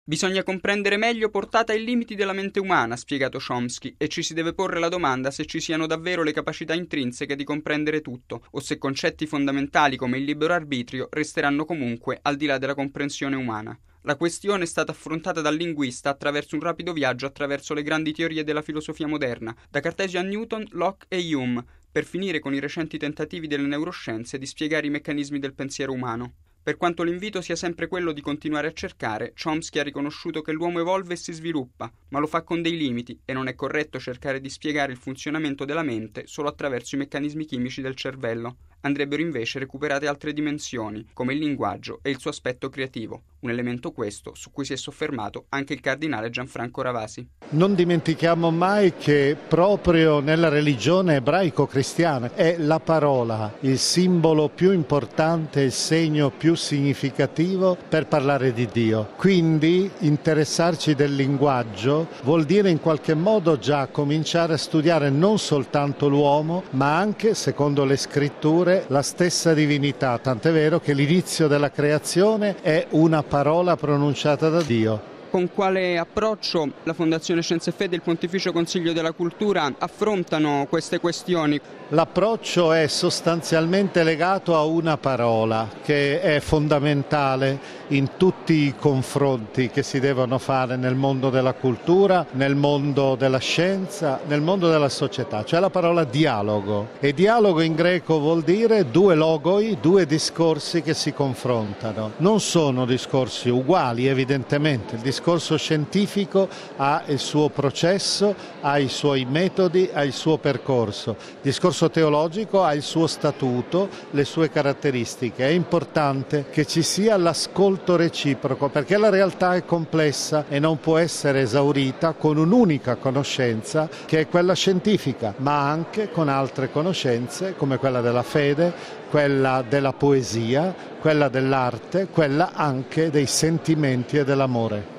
Bisogna comprendere meglio portata e limiti della mente umana, ha spiegato Chomsky, e ci si deve porre la domanda se ci siano davvero le capacità intrinseche di comprendere tutto, o se concetti fondamentali come il libero arbitrio resteranno comunque al di là della comprensione umana. La questione è stata affrontata dal linguista attraverso un rapido viaggio attraverso le grandi teorie della filosofia moderna, da Cartesio a Newton, Locke e Hume, per finire con i recenti tentativi delle neuroscienze di spiegare i meccanismi del pensiero umano. Per quanto l'invito sia sempre quello di continuare a cercare, Chomsky ha riconosciuto che l'uomo evolve e si sviluppa, ma lo fa con dei limiti e non è corretto cercare di spiegare il funzionamento della mente solo attraverso i meccanismi chimici del cervello. Andrebbero invece recuperate altre dimensioni, come il linguaggio e il suo aspetto creativo, un elemento questo su cui si è soffermato anche il cardinale Gianfranco Ravasi. Non dimentichiamo mai che proprio nella religione ebraico-cristiana è la parola il simbolo più importante, il segno più significativo per parlare di Dio. Quindi interessarci del linguaggio vuol dire in qualche modo già cominciare a studiare non soltanto l'uomo, ma anche, secondo le scritture, la stessa divinità, tant'è vero che l'inizio della creazione è una parola pronunciata da Dio. Con quale approccio la Fondazione Scienza e Fede e il Pontificio Consiglio della Cultura affrontano queste questioni? L'approccio è sostanzialmente legato a una parola che è fondamentale in tutti i confronti che si devono fare nel mondo della cultura, nel mondo della scienza, nel mondo della società, cioè la parola dialogo. E dialogo in greco vuol dire due logoi, due discorsi che si confrontano. Non sono discorsi uguali, evidentemente. Il discorso scientifico ha il suo processo, ha i suoi metodi, ha il suo percorso. Il discorso teologico ha il suo statuto, le sue caratteristiche. È importante che ci sia l'ascolto reciproco, perché la realtà è complessa e non può essere esaurita con un'unica conoscenza che è quella scientifica, ma anche con altre conoscenze come quella della fede, quella della poesia, quella dell'arte, quella anche dei sentimenti e dell'amore.